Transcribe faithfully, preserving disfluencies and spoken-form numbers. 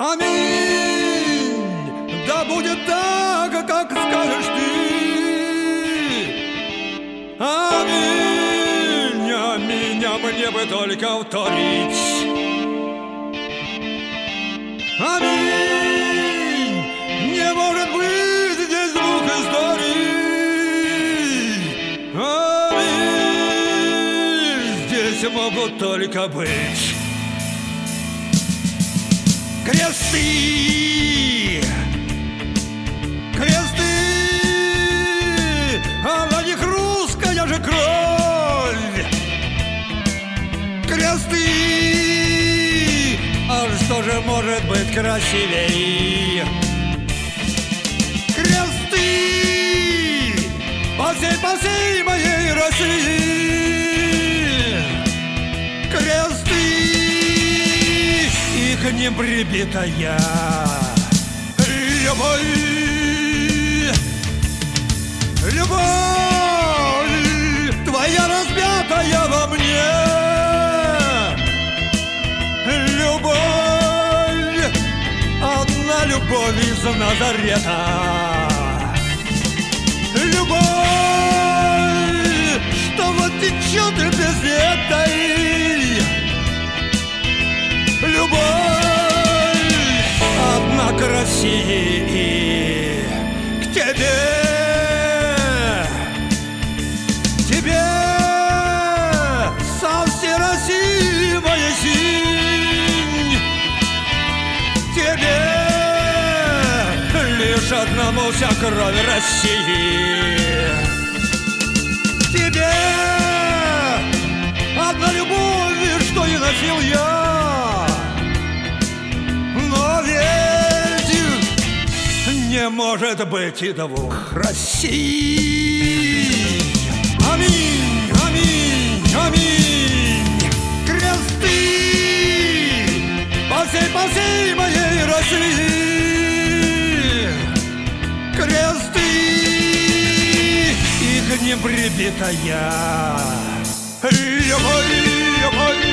Аминь, да будет так, как скажешь ты. Аминь, аминь, а мне бы только вторить. Аминь, не может быть здесь двух историй. Аминь, здесь могут только быть кресты, кресты, а на них русская же кровь. Кресты, а что же может быть красивей? Кресты по всей, по всей моей России. Кресты, к ним прибитая любовь, любовь твоя распятая во мне, любовь, одна любовь из Назарета, любовь, что вот течет без этой. Любовь одна к России, к тебе, тебе со всей России моя синь, тебе лишь одному вся кровь России, тебе одна любовь, что и носил я. Не может быть и двух Россий. Аминь, аминь, аминь. Кресты по всей, по всей моей России. Кресты, и к ним прибитая любовь, любовь.